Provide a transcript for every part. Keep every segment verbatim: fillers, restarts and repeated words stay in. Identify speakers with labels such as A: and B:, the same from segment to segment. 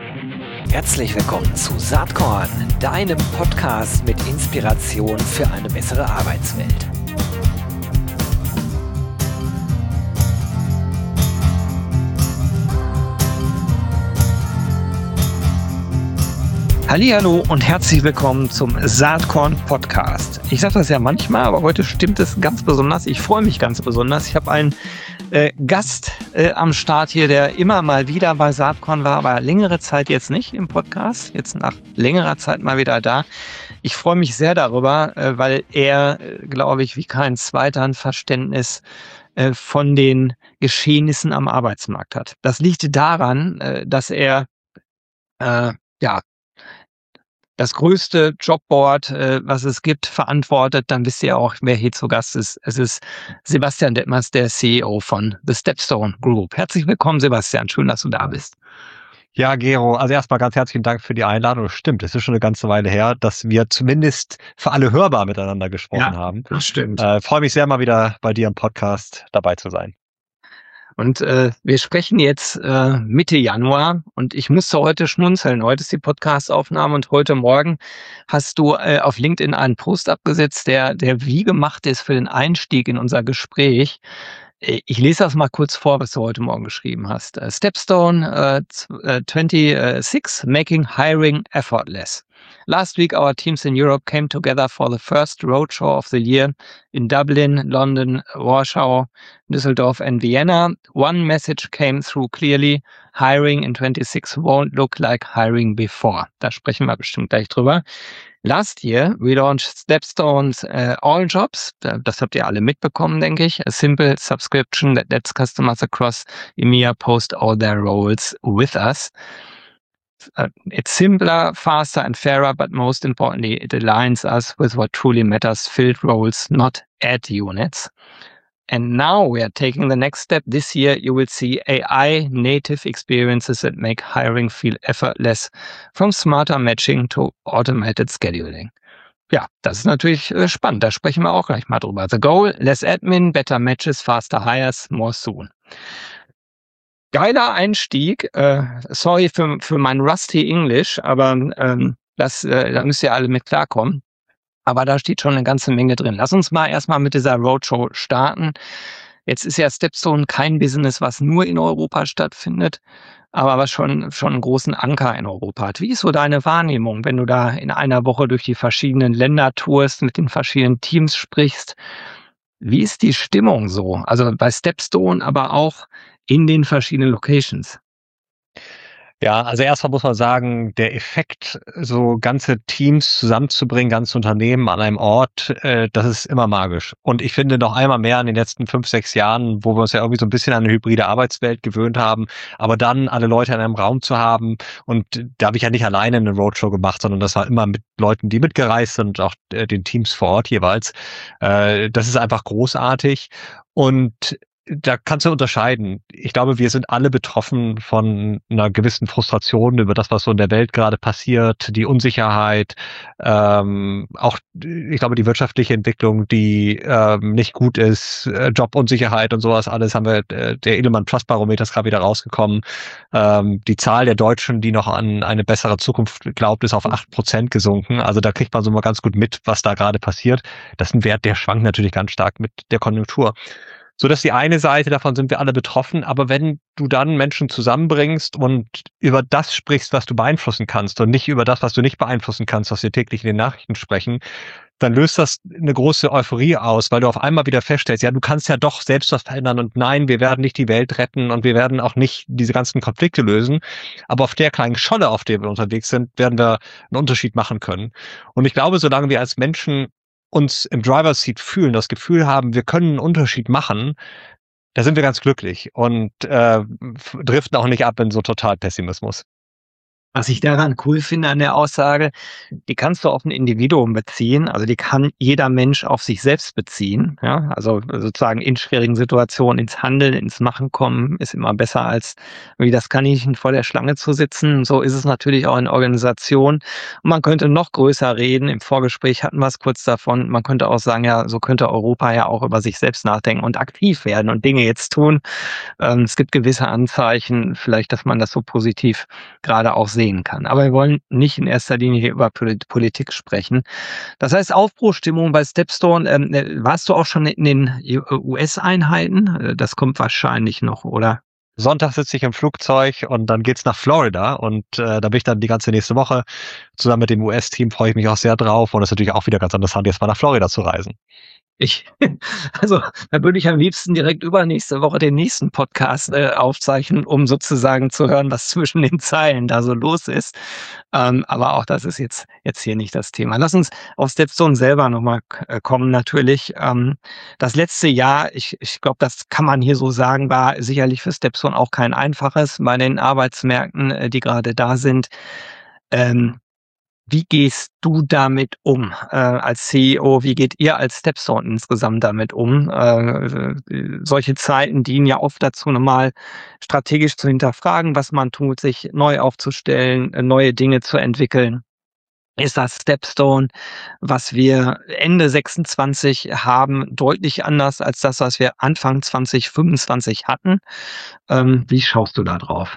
A: Herzlich willkommen zu Saatkorn, deinem Podcast mit Inspiration für eine bessere Arbeitswelt. Hallihallo und herzlich willkommen zum Saatkorn Podcast. Ich sage das ja manchmal, aber heute stimmt es ganz besonders. Ich freue mich ganz besonders. Ich habe einen äh, Gast äh, am Start hier, der immer mal wieder bei Saatkorn war, aber längere Zeit jetzt nicht im Podcast. Jetzt nach längerer Zeit mal wieder da. Ich freue mich sehr darüber, äh, weil er, äh, glaube ich, wie kein zweiter ein Verständnis äh, von den Geschehnissen am Arbeitsmarkt hat. Das liegt daran, äh, dass er äh, ja das größte Jobboard, äh, was es gibt, verantwortet. Dann wisst ihr auch, wer hier zu Gast ist. Es ist Sebastian Detmers, der C E O von The Stepstone Group. Herzlich willkommen, Sebastian. Schön, dass du da bist.
B: Ja, Gero, also erstmal ganz herzlichen Dank für die Einladung. Stimmt, es ist schon eine ganze Weile her, dass wir zumindest für alle hörbar miteinander gesprochen
A: Ja,
B: haben.
A: das stimmt.
B: Äh, freue mich sehr, mal wieder bei dir im Podcast dabei zu sein.
A: Und äh, wir sprechen jetzt äh, Mitte Januar und ich musste heute schmunzeln. Heute ist die Podcast-Aufnahme und heute Morgen hast du äh, auf LinkedIn einen Post abgesetzt, der, der wie gemacht ist für den Einstieg in unser Gespräch. Äh, Ich lese das mal kurz vor, was du heute Morgen geschrieben hast. Äh, Stepstone uh, twenty-six, making hiring effortless. Last week, our teams in Europe came together for the first roadshow of the year in Dublin, London, Warsaw, Düsseldorf and Vienna. One message came through clearly: hiring in twenty-six won't look like hiring before. Da sprechen wir bestimmt gleich drüber. Last year, we launched Stepstone's uh, All Jobs. Das habt ihr alle mitbekommen, denke ich. A simple subscription that lets customers across E M E A post all their roles with us. Uh, it's simpler, faster and fairer, but most importantly, it aligns us with what truly matters: filled roles, not ad units. And now we are taking the next step. This year, you will see A I-native experiences that make hiring feel effortless, from smarter matching to automated scheduling. Ja, das ist natürlich äh, spannend. Da sprechen wir auch gleich mal drüber. The goal: less admin, better matches, faster hires, more soon. Geiler Einstieg. Äh, sorry für, für mein rusty English, aber ähm, das, äh, da müsst ihr alle mit klarkommen. Aber da steht schon eine ganze Menge drin. Lass uns mal erstmal mit dieser Roadshow starten. Jetzt ist ja Stepstone kein Business, was nur in Europa stattfindet, aber was schon, schon einen großen Anker in Europa hat. Wie ist so deine Wahrnehmung, wenn du da in einer Woche durch die verschiedenen Länder tourst, mit den verschiedenen Teams sprichst? Wie ist die Stimmung so? Also bei Stepstone, aber auch in den verschiedenen Locations.
B: Ja, also erstmal muss man sagen, der Effekt, so ganze Teams zusammenzubringen, ganze Unternehmen an einem Ort, äh, das ist immer magisch. Und ich finde noch einmal mehr in den letzten fünf, sechs Jahren, wo wir uns ja irgendwie so ein bisschen an eine hybride Arbeitswelt gewöhnt haben, aber dann alle Leute in einem Raum zu haben. Und da habe ich ja nicht alleine eine Roadshow gemacht, sondern das war immer mit Leuten, die mitgereist sind und auch äh, den Teams vor Ort jeweils. Äh, das ist einfach großartig. Und da kannst du unterscheiden. Ich glaube, wir sind alle betroffen von einer gewissen Frustration über das, was so in der Welt gerade passiert, die Unsicherheit, ähm, auch, ich glaube, die wirtschaftliche Entwicklung, die ähm, nicht gut ist, äh, Jobunsicherheit und sowas, alles haben wir, äh, der Edelmann Trust Barometer ist gerade wieder rausgekommen. Ähm, die Zahl der Deutschen, die noch an eine bessere Zukunft glaubt, ist auf acht Prozent gesunken. Also da kriegt man so mal ganz gut mit, was da gerade passiert. Das ist ein Wert, der schwankt natürlich ganz stark mit der Konjunktur. So dass die eine Seite, davon sind wir alle betroffen, aber wenn du dann Menschen zusammenbringst und über das sprichst, was du beeinflussen kannst und nicht über das, was du nicht beeinflussen kannst, was wir täglich in den Nachrichten sprechen, dann löst das eine große Euphorie aus, weil du auf einmal wieder feststellst, ja, du kannst ja doch selbst was verändern und nein, wir werden nicht die Welt retten und wir werden auch nicht diese ganzen Konflikte lösen, aber auf der kleinen Scholle, auf der wir unterwegs sind, werden wir einen Unterschied machen können. Und ich glaube, solange wir als Menschen uns im Driver's Seat fühlen, das Gefühl haben, wir können einen Unterschied machen, da sind wir ganz glücklich und äh, driften auch nicht ab in so total Pessimismus.
A: Was ich daran cool finde an der Aussage, die kannst du auf ein Individuum beziehen, also die kann jeder Mensch auf sich selbst beziehen, ja, also sozusagen in schwierigen Situationen ins Handeln, ins Machen kommen, ist immer besser als wie das Kaninchen vor der Schlange zu sitzen. So ist es natürlich auch in Organisationen. Und man könnte noch größer reden. Im Vorgespräch hatten wir es kurz davon. Man könnte auch sagen, ja, so könnte Europa ja auch über sich selbst nachdenken und aktiv werden und Dinge jetzt tun. Ähm, es gibt gewisse Anzeichen, vielleicht, dass man das so positiv gerade auch sieht. sehen kann. Aber wir wollen nicht in erster Linie hier über Politik sprechen. Das heißt, Aufbruchstimmung bei Stepstone. Ähm, warst du auch schon in den U S-Einheiten? Das kommt wahrscheinlich noch, oder?
B: Sonntag sitze ich im Flugzeug und dann geht's nach Florida und äh, da bin ich dann die ganze nächste Woche zusammen mit dem U S-Team, freue ich mich auch sehr drauf und es ist natürlich auch wieder ganz interessant, jetzt mal nach Florida zu reisen.
A: Ich, also da würde ich am liebsten direkt übernächste Woche den nächsten Podcast äh, aufzeichnen, um sozusagen zu hören, was zwischen den Zeilen da so los ist. Ähm, aber auch das ist jetzt jetzt hier nicht das Thema. Lass uns auf Stepstone selber nochmal äh, kommen. Natürlich, ähm, das letzte Jahr, ich, ich glaube, das kann man hier so sagen, war sicherlich für Stepstone auch kein einfaches bei den Arbeitsmärkten, äh, die gerade da sind. Ähm, Wie gehst du damit um äh, als C E O? Wie geht ihr als Stepstone insgesamt damit um? Äh, solche Zeiten dienen ja oft dazu, nochmal strategisch zu hinterfragen, was man tut, sich neu aufzustellen, äh, neue Dinge zu entwickeln. Ist das Stepstone, was wir Ende sechsundzwanzig haben, deutlich anders als das, was wir Anfang zwanzig fünfundzwanzig hatten? Ähm, wie schaust du da drauf?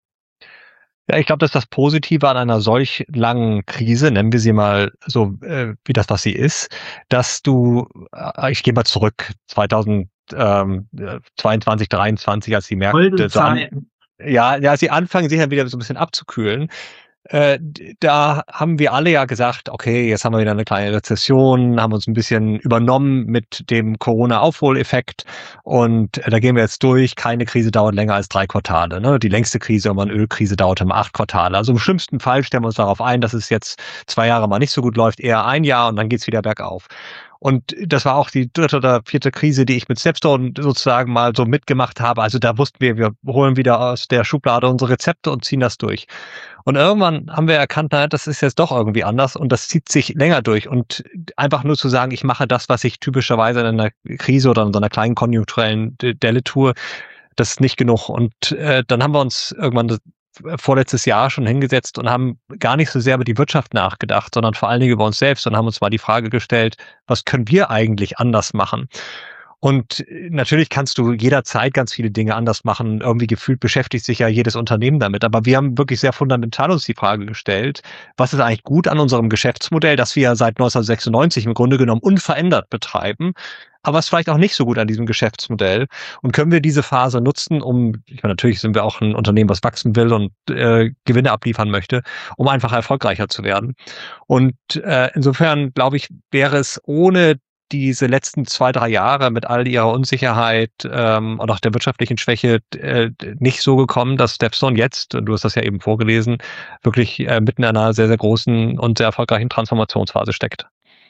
B: Ja, ich glaube, das ist das Positive an einer solch langen Krise, nennen wir sie mal so, äh, wie das, was sie ist, dass du, äh, ich gehe mal zurück, zweitausendzweiundzwanzig, dreiundzwanzig, als die Märkte so an, ja, ja, als sie anfangen, sich dann wieder so ein bisschen abzukühlen, äh, da haben wir alle ja gesagt, okay, jetzt haben wir wieder eine kleine Rezession, haben uns ein bisschen übernommen mit dem Corona-Aufholeffekt und äh, da gehen wir jetzt durch. Keine Krise dauert länger als drei Quartale. Ne? Die längste Krise, aber eine Ölkrise, dauerte mal acht Quartale. Also im schlimmsten Fall stellen wir uns darauf ein, dass es jetzt zwei Jahre mal nicht so gut läuft, eher ein Jahr und dann geht's wieder bergauf. Und das war auch die dritte oder vierte Krise, die ich mit Stepstone sozusagen mal so mitgemacht habe. Also da wussten wir, wir holen wieder aus der Schublade unsere Rezepte und ziehen das durch. Und irgendwann haben wir erkannt, naja, das ist jetzt doch irgendwie anders und das zieht sich länger durch. Und einfach nur zu sagen, ich mache das, was ich typischerweise in einer Krise oder in so einer kleinen konjunkturellen Delle tue, das ist nicht genug. Und äh, dann haben wir uns irgendwann das, vorletztes Jahr schon hingesetzt und haben gar nicht so sehr über die Wirtschaft nachgedacht, sondern vor allen Dingen über uns selbst und haben uns mal die Frage gestellt, was können wir eigentlich anders machen? Und natürlich kannst du jederzeit ganz viele Dinge anders machen. Irgendwie gefühlt beschäftigt sich ja jedes Unternehmen damit. Aber wir haben wirklich sehr fundamental uns die Frage gestellt, was ist eigentlich gut an unserem Geschäftsmodell, das wir seit neunzehnhundertsechsundneunzig im Grunde genommen unverändert betreiben. Aber was vielleicht auch nicht so gut an diesem Geschäftsmodell. Und können wir diese Phase nutzen, um, ich meine, natürlich sind wir auch ein Unternehmen, was wachsen will und äh, Gewinne abliefern möchte, um einfach erfolgreicher zu werden. Und äh, insofern, glaube ich, wäre es ohne diese letzten zwei, drei Jahre mit all ihrer Unsicherheit ähm, und auch der wirtschaftlichen Schwäche äh, nicht so gekommen, dass Stepstone jetzt, und du hast das ja eben vorgelesen, wirklich äh, mitten in einer sehr, sehr großen und sehr erfolgreichen Transformationsphase steckt.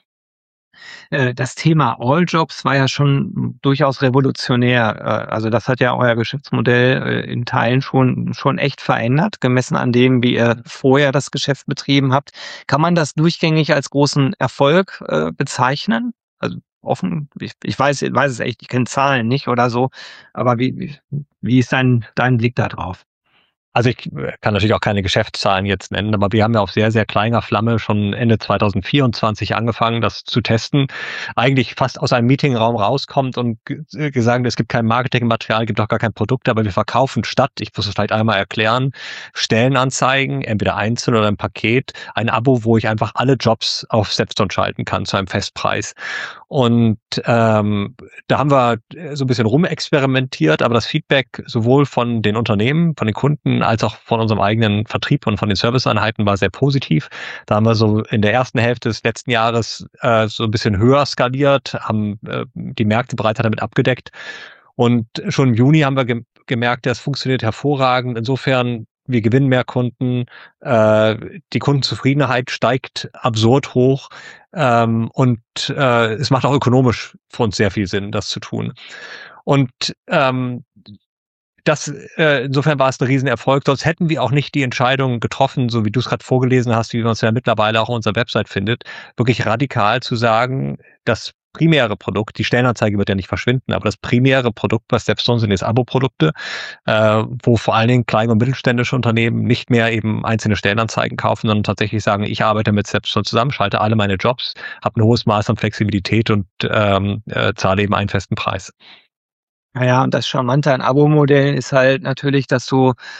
A: Das Thema All Jobs war ja schon durchaus revolutionär. Also das hat ja euer Geschäftsmodell in Teilen schon schon echt verändert, gemessen an dem, wie ihr vorher das Geschäft betrieben habt. Kann man das durchgängig als großen Erfolg äh, bezeichnen? Also offen, ich, ich weiß, ich weiß es echt, ich kenne Zahlen nicht oder so, aber wie, wie, wie ist dein, dein Blick da drauf?
B: Also ich kann natürlich auch keine Geschäftszahlen jetzt nennen, aber wir haben ja auf sehr, sehr kleiner Flamme schon Ende zweitausendvierundzwanzig angefangen, das zu testen. Eigentlich fast aus einem Meetingraum rauskommt und gesagt, es gibt kein Marketingmaterial, gibt auch gar kein Produkt, aber wir verkaufen statt, ich muss es vielleicht einmal erklären, Stellenanzeigen, entweder einzeln oder im Paket, ein Abo, wo ich einfach alle Jobs auf Stepstone schalten kann zu einem Festpreis. Und ähm, da haben wir so ein bisschen rumexperimentiert, aber das Feedback sowohl von den Unternehmen, von den Kunden, als auch von unserem eigenen Vertrieb und von den Serviceeinheiten war sehr positiv. Da haben wir so in der ersten Hälfte des letzten Jahres äh, so ein bisschen höher skaliert, haben äh, die Märkte bereits damit abgedeckt. Und schon im Juni haben wir ge- gemerkt, das funktioniert hervorragend. Insofern, wir gewinnen mehr Kunden, äh, die Kundenzufriedenheit steigt absurd hoch ähm, und äh, es macht auch ökonomisch für uns sehr viel Sinn, das zu tun. Und ähm, Das, äh, insofern war es ein Riesenerfolg. Sonst hätten wir auch nicht die Entscheidung getroffen, so wie du es gerade vorgelesen hast, wie man es ja mittlerweile auch auf unserer Website findet, wirklich radikal zu sagen, das primäre Produkt, die Stellenanzeige wird ja nicht verschwinden, aber das primäre Produkt bei Stepstone sind jetzt Abo-Produkte, äh, wo vor allen Dingen kleine und mittelständische Unternehmen nicht mehr eben einzelne Stellenanzeigen kaufen, sondern tatsächlich sagen, ich arbeite mit Stepstone zusammen, schalte alle meine Jobs, habe ein hohes Maß an Flexibilität und ähm, äh, zahle eben einen festen Preis.
A: Naja, und das Charmante an Abo-Modellen ist halt natürlich, dass du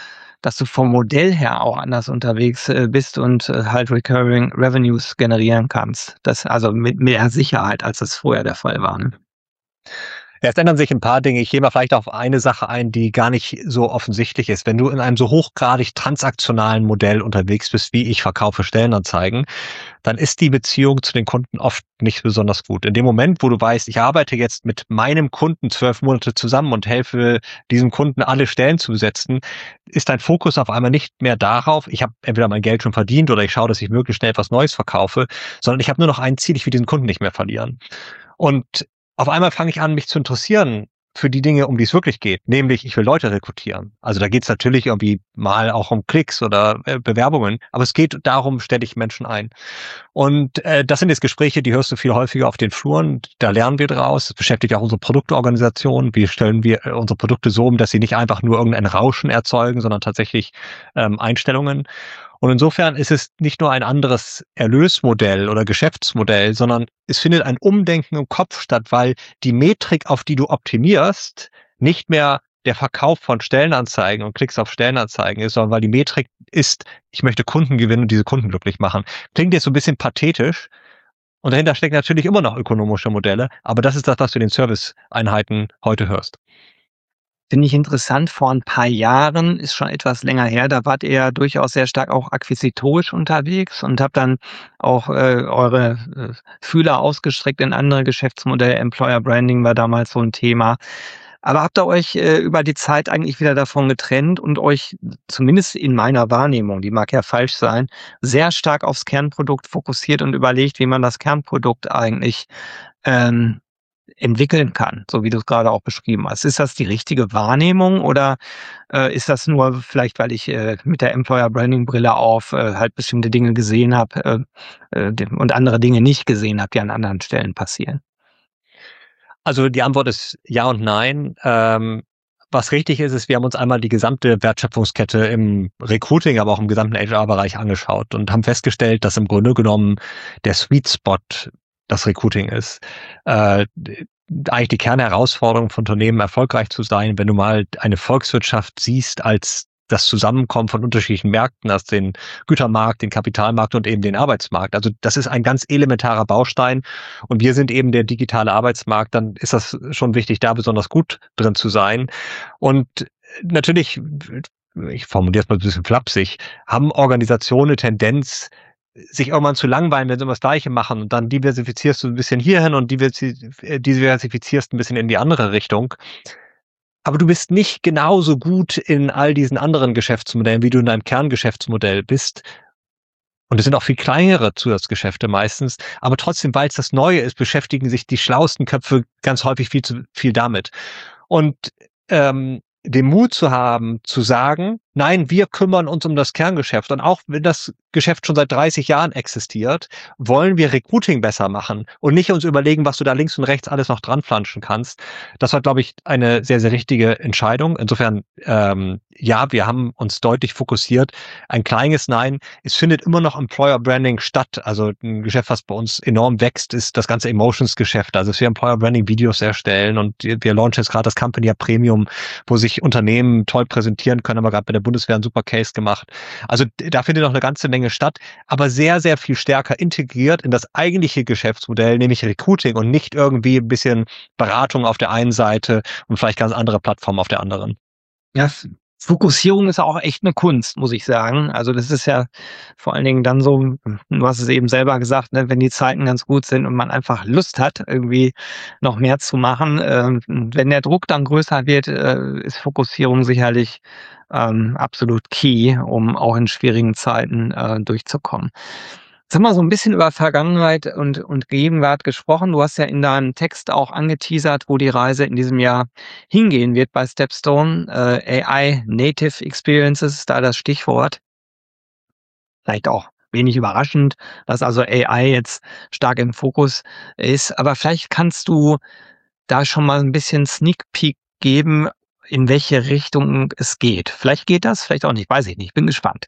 A: dass du vom Modell her auch anders unterwegs äh, bist und äh, halt Recurring Revenues generieren kannst. Das also mit mehr Sicherheit, als es vorher der Fall war. Ne?
B: Ja, es ändern sich ein paar Dinge. Ich gehe mal vielleicht auf eine Sache ein, die gar nicht so offensichtlich ist. Wenn du in einem so hochgradig transaktionalen Modell unterwegs bist, wie ich verkaufe Stellenanzeigen, dann ist die Beziehung zu den Kunden oft nicht besonders gut. In dem Moment, wo du weißt, ich arbeite jetzt mit meinem Kunden zwölf Monate zusammen und helfe diesem Kunden alle Stellen zu besetzen, ist dein Fokus auf einmal nicht mehr darauf, ich habe entweder mein Geld schon verdient oder ich schaue, dass ich möglichst schnell etwas Neues verkaufe, sondern ich habe nur noch ein Ziel, ich will diesen Kunden nicht mehr verlieren. Und auf einmal fange ich an, mich zu interessieren für die Dinge, um die es wirklich geht, nämlich ich will Leute rekrutieren. Also da geht es natürlich irgendwie mal auch um Klicks oder äh, Bewerbungen, aber es geht darum, stelle ich Menschen ein. Und äh, das sind jetzt Gespräche, die hörst du viel häufiger auf den Fluren, da lernen wir draus, das beschäftigt auch unsere Produktorganisation, wie stellen wir äh, unsere Produkte so um, dass sie nicht einfach nur irgendein Rauschen erzeugen, sondern tatsächlich ähm, Einstellungen. Und insofern ist es nicht nur ein anderes Erlösmodell oder Geschäftsmodell, sondern es findet ein Umdenken im Kopf statt, weil die Metrik, auf die du optimierst, nicht mehr der Verkauf von Stellenanzeigen und Klicks auf Stellenanzeigen ist, sondern weil die Metrik ist, ich möchte Kunden gewinnen und diese Kunden glücklich machen. Klingt jetzt so ein bisschen pathetisch und dahinter stecken natürlich immer noch ökonomische Modelle, aber das ist das, was du in den Serviceeinheiten heute hörst.
A: Finde ich interessant, vor ein paar Jahren, ist schon etwas länger her, da wart ihr ja durchaus sehr stark auch akquisitorisch unterwegs und habt dann auch äh, eure äh, Fühler ausgestreckt in andere Geschäftsmodelle. Employer Branding war damals so ein Thema. Aber habt ihr euch äh, über die Zeit eigentlich wieder davon getrennt und euch, zumindest in meiner Wahrnehmung, die mag ja falsch sein, sehr stark aufs Kernprodukt fokussiert und überlegt, wie man das Kernprodukt eigentlich ähm, entwickeln kann, so wie du es gerade auch beschrieben hast. Ist das die richtige Wahrnehmung oder äh, ist das nur vielleicht, weil ich äh, mit der Employer Branding Brille auf äh, halt bestimmte Dinge gesehen habe äh, äh, und andere Dinge nicht gesehen habe, die an anderen Stellen passieren?
B: Also die Antwort ist ja und nein. Ähm, was richtig ist, ist, wir haben uns einmal die gesamte Wertschöpfungskette im Recruiting, aber auch im gesamten H R-Bereich angeschaut und haben festgestellt, dass im Grunde genommen der Sweet Spot das Recruiting ist. Äh, eigentlich die Kernherausforderung von Unternehmen, erfolgreich zu sein, wenn du mal eine Volkswirtschaft siehst als das Zusammenkommen von unterschiedlichen Märkten, als den Gütermarkt, den Kapitalmarkt und eben den Arbeitsmarkt. Also das ist ein ganz elementarer Baustein und wir sind eben der digitale Arbeitsmarkt, dann ist das schon wichtig, da besonders gut drin zu sein. Und natürlich, ich formuliere es mal ein bisschen flapsig, haben Organisationen eine Tendenz, sich irgendwann zu langweilen, wenn sie immer das Gleiche machen und dann diversifizierst du ein bisschen hierhin und diversifizierst ein bisschen in die andere Richtung. Aber du bist nicht genauso gut in all diesen anderen Geschäftsmodellen, wie du in deinem Kerngeschäftsmodell bist. Und es sind auch viel kleinere Zusatzgeschäfte meistens. Aber trotzdem, weil es das Neue ist, beschäftigen sich die schlauesten Köpfe ganz häufig viel zu viel damit. Und ähm, den Mut zu haben, zu sagen, nein, wir kümmern uns um das Kerngeschäft. Und auch wenn das Geschäft schon seit dreißig Jahren existiert, wollen wir Recruiting besser machen und nicht uns überlegen, was du da links und rechts alles noch dran flanschen kannst. Das war, glaube ich, eine sehr, sehr richtige Entscheidung. Insofern, ähm, ja, wir haben uns deutlich fokussiert. Ein kleines Nein. Es findet immer noch Employer Branding statt. Also ein Geschäft, was bei uns enorm wächst, ist das ganze Emotions-Geschäft. Also dass wir Employer Branding Videos erstellen und wir launchen jetzt gerade das Company Premium, wo sich Unternehmen toll präsentieren können, aber gerade bei der Bundeswehr einen super Case gemacht. Also da findet noch eine ganze Menge statt, aber sehr, sehr viel stärker integriert in das eigentliche Geschäftsmodell, nämlich Recruiting und nicht irgendwie ein bisschen Beratung auf der einen Seite und vielleicht ganz andere Plattformen auf der anderen.
A: Ja, Fokussierung ist auch echt eine Kunst, muss ich sagen. Also das ist ja vor allen Dingen dann so, du hast es eben selber gesagt, ne, wenn die Zeiten ganz gut sind und man einfach Lust hat, irgendwie noch mehr zu machen. Ähm, wenn der Druck dann größer wird, äh, ist Fokussierung sicherlich ähm, absolut key, um auch in schwierigen Zeiten äh, durchzukommen. Jetzt haben wir so ein bisschen über Vergangenheit und und Gegenwart gesprochen. Du hast ja in deinem Text auch angeteasert, wo die Reise in diesem Jahr hingehen wird bei StepStone. Äh, A I Native Experiences ist da das Stichwort. Vielleicht auch wenig überraschend, dass also A I jetzt stark im Fokus ist. Aber vielleicht kannst du da schon mal ein bisschen Sneak Peek geben, in welche Richtung es geht. Vielleicht geht das, vielleicht auch nicht, weiß ich nicht. Bin gespannt.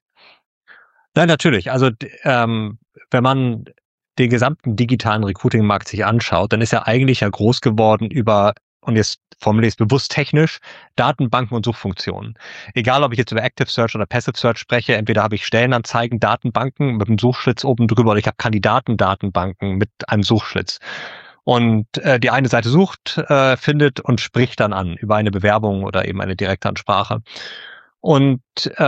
B: Nein, natürlich. Also ähm, wenn man den gesamten digitalen Recruiting-Markt sich anschaut, dann ist er eigentlich ja groß geworden über und jetzt formuliere ich es bewusst technisch, Datenbanken und Suchfunktionen. Egal, ob ich jetzt über Active Search oder Passive Search spreche, entweder habe ich Stellenanzeigen, Datenbanken mit einem Suchschlitz oben drüber oder ich habe Kandidatendatenbanken mit einem Suchschlitz. Und äh, die eine Seite sucht, äh, findet und spricht dann an über eine Bewerbung oder eben eine Direktansprache. Und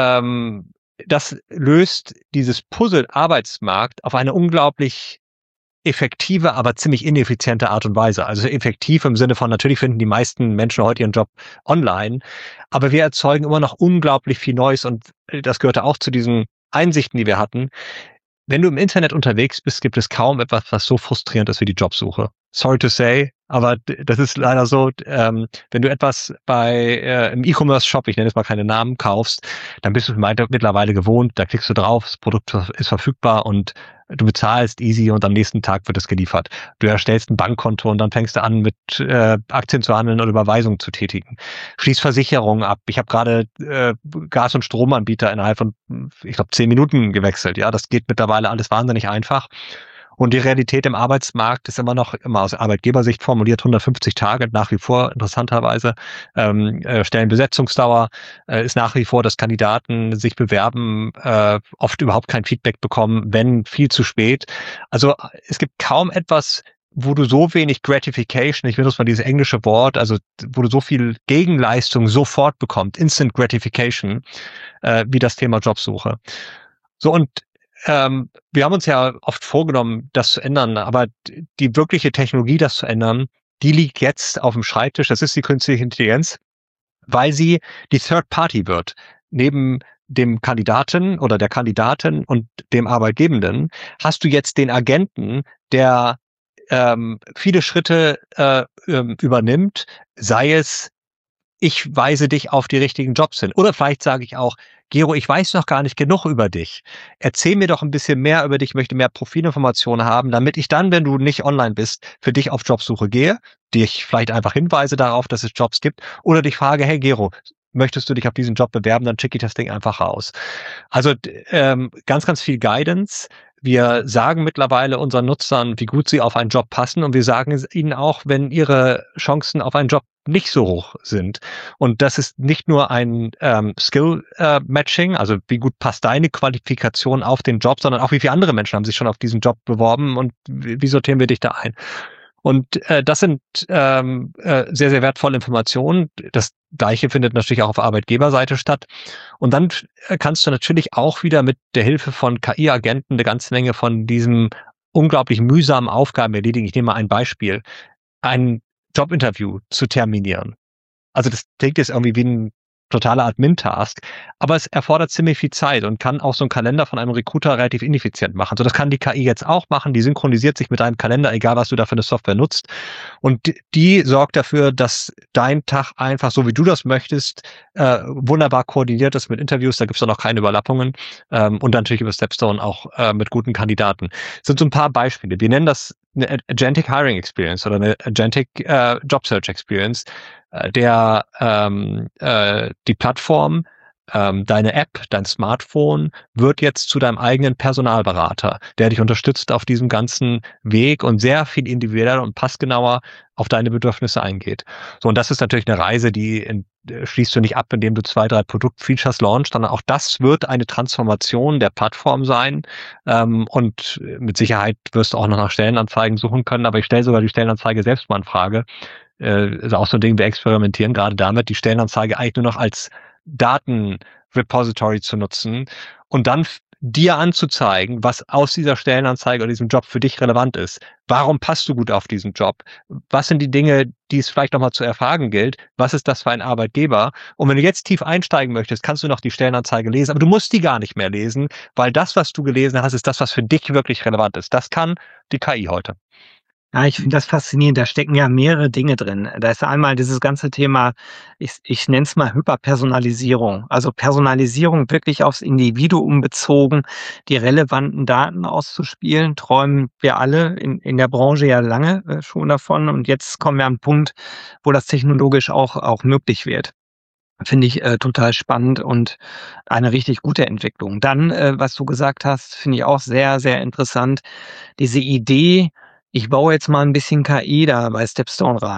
B: ähm, das löst dieses Puzzle Arbeitsmarkt auf eine unglaublich effektive, aber ziemlich ineffiziente Art und Weise. Also effektiv im Sinne von, natürlich finden die meisten Menschen heute ihren Job online, aber wir erzeugen immer noch unglaublich viel Neues und das gehörte auch zu diesen Einsichten, die wir hatten. Wenn du im Internet unterwegs bist, gibt es kaum etwas, was so frustrierend ist wie die Jobsuche. Sorry to say, aber das ist leider so, ähm, wenn du etwas bei äh, im E-Commerce-Shop, ich nenne jetzt mal keine Namen, kaufst, dann bist du mittlerweile gewohnt, da klickst du drauf, das Produkt ist verfügbar und du bezahlst easy und am nächsten Tag wird es geliefert. Du erstellst ein Bankkonto und dann fängst du an, mit äh, Aktien zu handeln oder Überweisungen zu tätigen. Schließt Versicherungen ab. Ich habe gerade äh, Gas- und Stromanbieter innerhalb von, ich glaube, zehn Minuten gewechselt. Ja, das geht mittlerweile alles wahnsinnig einfach. Und die Realität im Arbeitsmarkt ist immer noch, immer aus Arbeitgebersicht formuliert, hundertfünfzig Tage, nach wie vor interessanterweise. Ähm, äh, Stellenbesetzungsdauer äh, ist nach wie vor, dass Kandidaten sich bewerben, äh, oft überhaupt kein Feedback bekommen, wenn viel zu spät. Also es gibt kaum etwas, wo du so wenig Gratification, ich benutze mal dieses englische Wort, also wo du so viel Gegenleistung sofort bekommst, Instant Gratification, äh, wie das Thema Jobsuche. So, und Ähm, wir haben uns ja oft vorgenommen, das zu ändern, aber die wirkliche Technologie, das zu ändern, die liegt jetzt auf dem Schreibtisch. Das ist die künstliche Intelligenz, weil sie die Third Party wird. Neben dem Kandidaten oder der Kandidatin und dem Arbeitgebenden hast du jetzt den Agenten, der ähm, viele Schritte äh, übernimmt, sei es, ich weise dich auf die richtigen Jobs hin. Oder vielleicht sage ich auch, Gero, ich weiß noch gar nicht genug über dich. Erzähl mir doch ein bisschen mehr über dich, ich möchte mehr Profilinformationen haben, damit ich dann, wenn du nicht online bist, für dich auf Jobsuche gehe, dich vielleicht einfach hinweise darauf, dass es Jobs gibt, oder dich frage, hey Gero, möchtest du dich auf diesen Job bewerben, dann schicke ich das Ding einfach raus. Also ähm, ganz, ganz viel Guidance. Wir sagen mittlerweile unseren Nutzern, wie gut sie auf einen Job passen, und wir sagen ihnen auch, wenn ihre Chancen auf einen Job nicht so hoch sind. Und das ist nicht nur ein ähm, Skill-Matching, äh, also wie gut passt deine Qualifikation auf den Job, sondern auch wie viele andere Menschen haben sich schon auf diesen Job beworben und wie, wie sortieren wir dich da ein. Und äh, das sind ähm, äh, sehr, sehr wertvolle Informationen. Das Gleiche findet natürlich auch auf Arbeitgeberseite statt. Und dann kannst du natürlich auch wieder mit der Hilfe von K I-Agenten eine ganze Menge von diesem unglaublich mühsamen Aufgaben erledigen. Ich nehme mal ein Beispiel. Ein Jobinterview zu terminieren. Also das klingt jetzt irgendwie wie ein totaler Admin-Task, aber es erfordert ziemlich viel Zeit und kann auch so einen Kalender von einem Recruiter relativ ineffizient machen. So, das kann die K I jetzt auch machen, die synchronisiert sich mit deinem Kalender, egal was du da für eine Software nutzt. Und die, die sorgt dafür, dass dein Tag einfach, so wie du das möchtest, äh, wunderbar koordiniert ist mit Interviews, da gibt es dann auch keine Überlappungen, ähm, und natürlich über Stepstone auch äh, mit guten Kandidaten. Das sind so ein paar Beispiele. Wir nennen das eine Agentic Hiring Experience oder eine Agentic äh, Job Search Experience, äh, der ähm, äh, die Plattform, ähm, deine App, dein Smartphone wird jetzt zu deinem eigenen Personalberater, der dich unterstützt auf diesem ganzen Weg und sehr viel individueller und passgenauer auf deine Bedürfnisse eingeht. So, und das ist natürlich eine Reise, die in, schließt du nicht ab, indem du zwei, drei Produktfeatures launchst, sondern auch das wird eine Transformation der Plattform sein. Ähm, und mit Sicherheit wirst du auch noch nach Stellenanzeigen suchen können, aber ich stelle sogar die Stellenanzeige selbst mal in Frage. Äh, ist auch so ein Ding, wir experimentieren gerade damit, die Stellenanzeige eigentlich nur noch als Datenrepository zu nutzen und dann dir anzuzeigen, was aus dieser Stellenanzeige oder diesem Job für dich relevant ist. Warum passt du gut auf diesen Job? Was sind die Dinge, die es vielleicht nochmal zu erfragen gilt? Was ist das für ein Arbeitgeber? Und wenn du jetzt tief einsteigen möchtest, kannst du noch die Stellenanzeige lesen, aber du musst die gar nicht mehr lesen, weil das, was du gelesen hast, ist das, was für dich wirklich relevant ist. Das kann die K I heute.
A: Ja, ich finde das faszinierend. Da stecken ja mehrere Dinge drin. Da ist einmal dieses ganze Thema, ich, ich nenne es mal Hyperpersonalisierung. Also Personalisierung wirklich aufs Individuum bezogen, die relevanten Daten auszuspielen. Träumen wir alle in, in der Branche ja lange äh, schon davon. Und jetzt kommen wir an einen Punkt, wo das technologisch auch, auch möglich wird. Finde ich äh, total spannend und eine richtig gute Entwicklung. Dann, äh, was du gesagt hast, finde ich auch sehr, sehr interessant. Diese Idee, ich baue jetzt mal ein bisschen K I da bei Stepstone rein.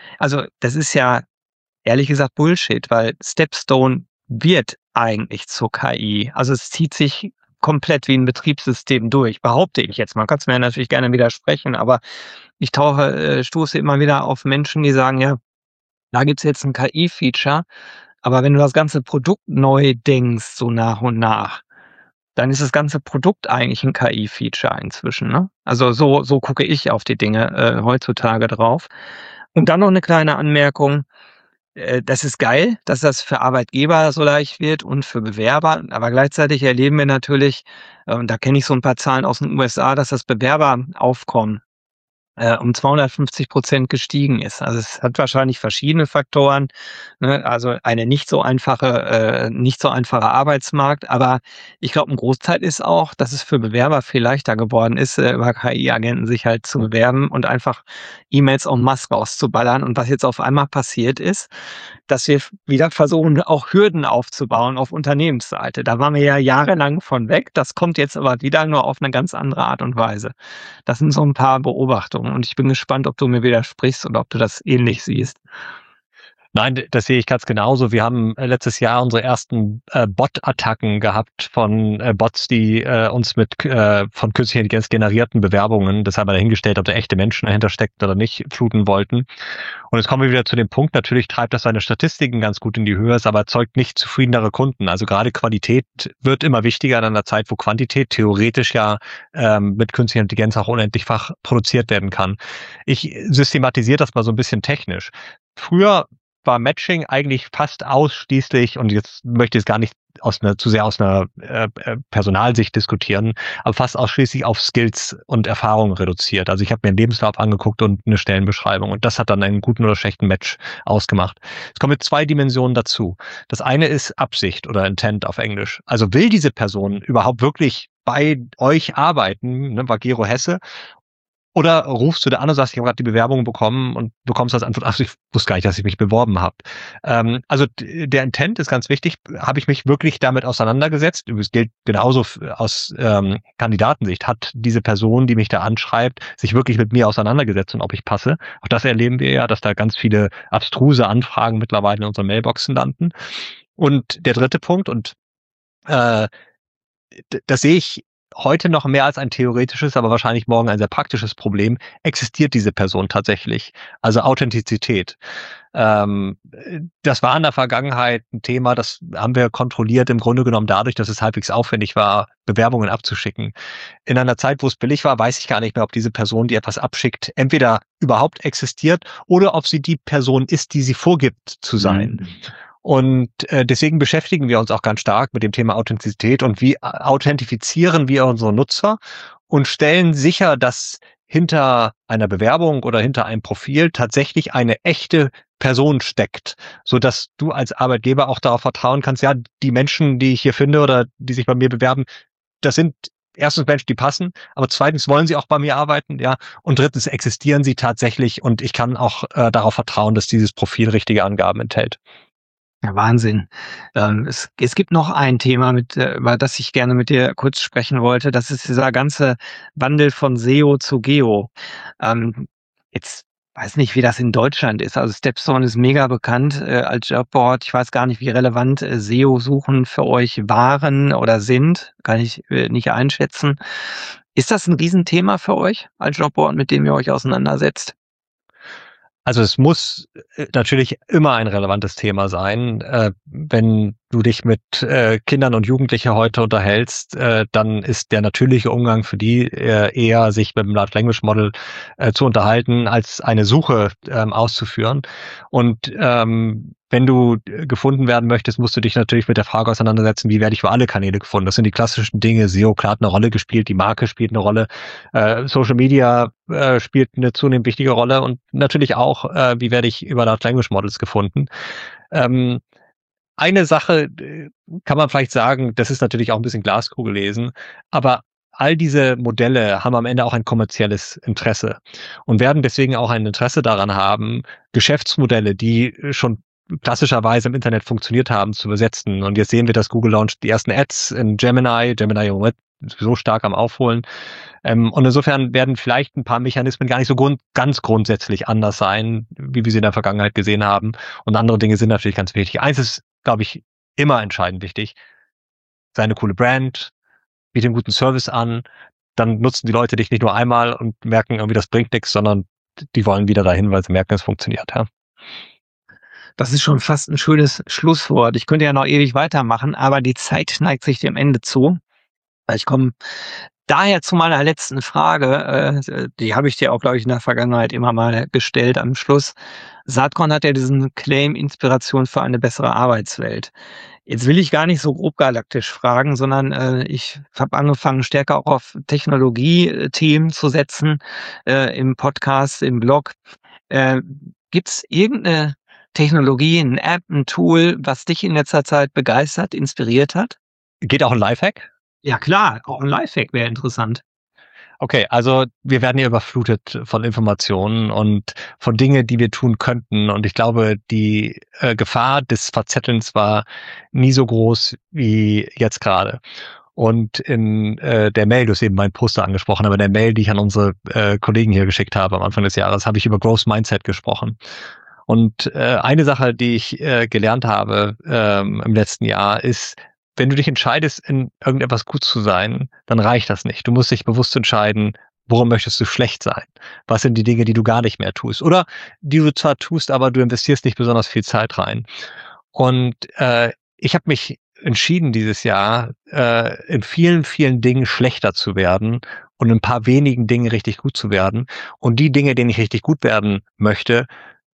A: also das ist ja ehrlich gesagt Bullshit, weil Stepstone wird eigentlich zur K I. Also es zieht sich komplett wie ein Betriebssystem durch, behaupte ich jetzt. Man kann es mir natürlich gerne widersprechen, aber ich tauche, äh, stoße immer wieder auf Menschen, die sagen, ja, da gibt's jetzt ein K I-Feature, aber wenn du das ganze Produkt neu denkst, so nach und nach, dann ist das ganze Produkt eigentlich ein K I-Feature inzwischen, ne? Also so so gucke ich auf die Dinge, äh, heutzutage drauf. Und dann noch eine kleine Anmerkung. Äh, das ist geil, dass das für Arbeitgeber so leicht wird und für Bewerber, aber gleichzeitig erleben wir natürlich, äh, und da kenne ich so ein paar Zahlen aus den U S A, dass das Bewerberaufkommen äh, um zweihundertfünfzig Prozent gestiegen ist. Also es hat wahrscheinlich verschiedene Faktoren, ne? Also eine nicht so einfache, äh, nicht so einfacher Arbeitsmarkt. Aber ich glaube, ein Großteil ist auch, dass es für Bewerber viel leichter geworden ist, äh, über K I-Agenten sich halt zu bewerben und einfach E-Mails en masse rauszuballern. Und was jetzt auf einmal passiert ist, dass wir wieder versuchen, auch Hürden aufzubauen auf Unternehmensseite. Da waren wir ja jahrelang von weg. Das kommt jetzt aber wieder nur auf eine ganz andere Art und Weise. Das sind so ein paar Beobachtungen und ich bin gespannt, ob du mir widersprichst oder ob du das ähnlich siehst.
B: Nein, d- das sehe ich ganz genauso. Wir haben äh, letztes Jahr unsere ersten äh, Bot-Attacken gehabt von äh, Bots, die äh, uns mit äh, von künstlicher Intelligenz generierten Bewerbungen, das haben wir dahingestellt, ob da echte Menschen dahinter steckten oder nicht, fluten wollten. Und jetzt kommen wir wieder zu dem Punkt, natürlich treibt das seine Statistiken ganz gut in die Höhe, es aber erzeugt nicht zufriedenere Kunden. Also gerade Qualität wird immer wichtiger in einer Zeit, wo Quantität theoretisch ja ähm, mit künstlicher Intelligenz auch unendlichfach produziert werden kann. Ich systematisiere das mal so ein bisschen technisch. Früher war Matching eigentlich fast ausschließlich, und jetzt möchte ich es gar nicht aus einer, zu sehr aus einer äh, äh, Personalsicht diskutieren, aber fast ausschließlich auf Skills und Erfahrungen reduziert. Also ich habe mir einen Lebenslauf angeguckt und eine Stellenbeschreibung und das hat dann einen guten oder schlechten Match ausgemacht. Es kommen jetzt zwei Dimensionen dazu. Das eine ist Absicht oder Intent auf Englisch. Also will diese Person überhaupt wirklich bei euch arbeiten, ne, war Gero Hesse, oder rufst du da an und sagst, ich habe gerade die Bewerbung bekommen und bekommst als Antwort, ach, ich wusste gar nicht, dass ich mich beworben habe. Ähm, also d- der Intent ist ganz wichtig. Habe ich mich wirklich damit auseinandergesetzt? Das gilt genauso f- aus ähm, Kandidatensicht. Hat diese Person, die mich da anschreibt, sich wirklich mit mir auseinandergesetzt und ob ich passe? Auch das erleben wir ja, dass da ganz viele abstruse Anfragen mittlerweile in unseren Mailboxen landen. Und der dritte Punkt, und äh, d- das sehe ich heute noch mehr als ein theoretisches, aber wahrscheinlich morgen ein sehr praktisches Problem. Existiert diese Person tatsächlich? Also Authentizität. Ähm, das war in der Vergangenheit ein Thema, das haben wir kontrolliert im Grunde genommen dadurch, dass es halbwegs aufwendig war, Bewerbungen abzuschicken. In einer Zeit, wo es billig war, weiß ich gar nicht mehr, ob diese Person, die etwas abschickt, entweder überhaupt existiert oder ob sie die Person ist, die sie vorgibt zu sein.
A: Mhm.
B: Und äh, deswegen beschäftigen wir uns auch ganz stark mit dem Thema Authentizität und wie authentifizieren wir unsere Nutzer und stellen sicher, dass hinter einer Bewerbung oder hinter einem Profil tatsächlich eine echte Person steckt, so dass du als Arbeitgeber auch darauf vertrauen kannst, ja, die Menschen, die ich hier finde oder die sich bei mir bewerben, das sind erstens Menschen, die passen, aber zweitens wollen sie auch bei mir arbeiten, ja, und drittens existieren sie tatsächlich und ich kann auch äh, darauf vertrauen, dass dieses Profil richtige Angaben enthält.
A: Ja, Wahnsinn. Ähm, es, es gibt noch ein Thema, mit, äh, über das ich gerne mit dir kurz sprechen wollte. Das ist dieser ganze Wandel von S E O zu Geo. Ähm, jetzt weiß nicht, wie das in Deutschland ist. Also Stepstone ist mega bekannt äh, als Jobboard. Ich weiß gar nicht, wie relevant äh, S E O-Suchen für euch waren oder sind. Kann ich äh, nicht einschätzen. Ist das ein Riesenthema für euch als Jobboard, mit dem ihr euch auseinandersetzt?
B: Also es muss äh, natürlich immer ein relevantes Thema sein. Äh, wenn du dich mit äh, Kindern und Jugendlichen heute unterhältst, äh, dann ist der natürliche Umgang für die äh, eher, sich mit dem Large Language Model äh, zu unterhalten, als eine Suche ähm, auszuführen. Und ähm, wenn du äh, gefunden werden möchtest, musst du dich natürlich mit der Frage auseinandersetzen, wie werde ich für alle Kanäle gefunden? Das sind die klassischen Dinge. S E O, klar, hat eine Rolle gespielt, die Marke spielt eine Rolle, äh, Social Media äh, spielt eine zunehmend wichtige Rolle und natürlich auch, äh, wie werde ich über Large Language Models gefunden. Ähm, eine Sache äh, kann man vielleicht sagen, das ist natürlich auch ein bisschen Glaskugel lesen, aber all diese Modelle haben am Ende auch ein kommerzielles Interesse und werden deswegen auch ein Interesse daran haben, Geschäftsmodelle, die schon klassischerweise im Internet funktioniert haben, zu übersetzen. Und jetzt sehen wir, dass Google launcht die ersten Ads in Gemini, Gemini so stark am Aufholen. Ähm, und insofern werden vielleicht ein paar Mechanismen gar nicht so grund, ganz grundsätzlich anders sein, wie wir sie in der Vergangenheit gesehen haben. Und andere Dinge sind natürlich ganz wichtig. Eins ist, glaube ich, immer entscheidend wichtig. Sei eine coole Brand, biete einen guten Service an, dann nutzen die Leute dich nicht nur einmal und merken irgendwie, das bringt nichts, sondern die wollen wieder dahin, weil sie merken, es funktioniert. Ja.
A: Das ist schon fast ein schönes Schlusswort. Ich könnte ja noch ewig weitermachen, aber die Zeit neigt sich dem Ende zu. Ich komme daher zu meiner letzten Frage. Äh, die habe ich dir auch, glaube ich, in der Vergangenheit immer mal gestellt am Schluss. Saatkorn hat ja diesen Claim Inspiration für eine bessere Arbeitswelt. Jetzt will ich gar nicht so grob galaktisch fragen, sondern äh, ich habe angefangen, stärker auch auf Technologie-Themen zu setzen, äh, im Podcast, im Blog. Äh, Gibt es irgendeine Technologie, eine App, ein Tool, was dich in letzter Zeit begeistert, inspiriert hat?
B: Geht auch ein Lifehack?
A: Ja klar, auch ein Lifehack wäre interessant.
B: Okay, also wir werden hier überflutet von Informationen und von Dingen, die wir tun könnten. Und ich glaube, die äh, Gefahr des Verzettelns war nie so groß wie jetzt gerade. Und in äh, der Mail, du hast eben meinen Poster angesprochen, aber in der Mail, die ich an unsere äh, Kollegen hier geschickt habe am Anfang des Jahres, habe ich über Growth Mindset gesprochen. Und äh, eine Sache, die ich äh, gelernt habe ähm, im letzten Jahr, ist, wenn du dich entscheidest, in irgendetwas gut zu sein, dann reicht das nicht. Du musst dich bewusst entscheiden, worum möchtest du schlecht sein? Was sind die Dinge, die du gar nicht mehr tust? Oder die du zwar tust, aber du investierst nicht besonders viel Zeit rein. Und äh, ich habe mich entschieden dieses Jahr, äh, in vielen, vielen Dingen schlechter zu werden und in ein paar wenigen Dingen richtig gut zu werden. Und die Dinge, denen ich richtig gut werden möchte,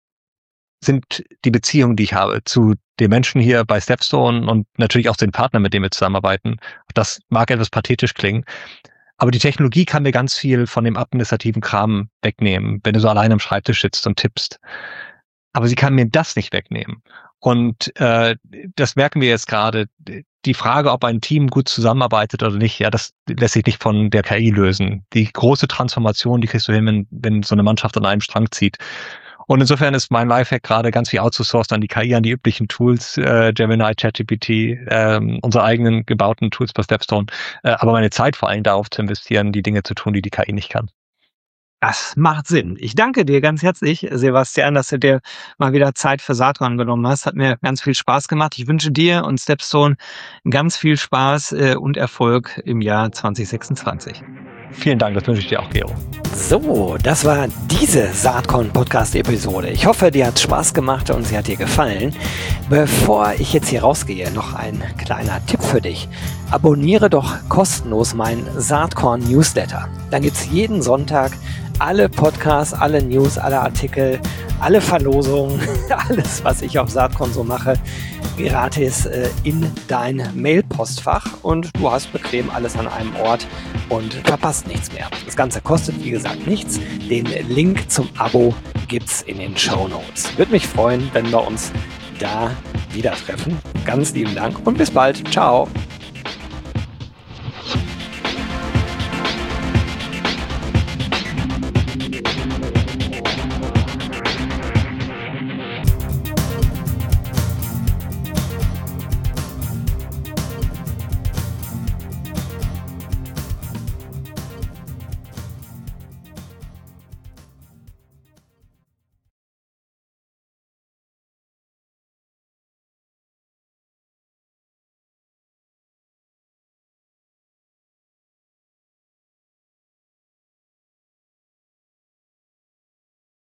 B: sind die Beziehungen, die ich habe zu den Menschen hier bei Stepstone und natürlich auch den Partnern, mit denen wir zusammenarbeiten. Das mag etwas pathetisch klingen, aber die Technologie kann mir ganz viel von dem administrativen Kram wegnehmen, wenn du so allein am Schreibtisch sitzt und tippst. Aber sie kann mir das nicht wegnehmen. Und äh, das merken wir jetzt gerade. Die Frage, ob ein Team gut zusammenarbeitet oder nicht, ja, das lässt sich nicht von der K I lösen. Die große Transformation, die kriegst du hin, wenn, wenn so eine Mannschaft an einem Strang zieht. Und insofern ist mein Lifehack gerade ganz viel outsourced an die K I, an die üblichen Tools, äh, Gemini, ChatGPT, ähm, unsere eigenen gebauten Tools bei Stepstone, äh, aber meine Zeit vor allem darauf zu investieren, die Dinge zu tun, die die K I nicht kann.
A: Das macht Sinn. Ich danke dir ganz herzlich, Sebastian, dass du dir mal wieder Zeit für Saatkorn genommen hast. Hat mir ganz viel Spaß gemacht. Ich wünsche dir und Stepstone ganz viel Spaß äh, und Erfolg im Jahr zwanzig sechsundzwanzig.
B: Vielen Dank, das wünsche ich dir auch, Gero.
A: So, das war diese Saatkorn-Podcast-Episode. Ich hoffe, dir hat Spaß gemacht und sie hat dir gefallen. Bevor ich jetzt hier rausgehe, noch ein kleiner Tipp für dich. Abonniere doch kostenlos meinen Saatkorn-Newsletter. Dann gibt es jeden Sonntag alle Podcasts, alle News, alle Artikel, alle Verlosungen, alles, was ich auf Saatkorn so mache, gratis äh, in dein Mailpostfach und du hast bequem alles an einem Ort und verpasst nichts mehr. Das Ganze kostet, wie gesagt, nichts. Den Link zum Abo gibt's in den Shownotes. Würde mich freuen, wenn wir uns da wieder treffen. Ganz lieben Dank und bis bald. Ciao.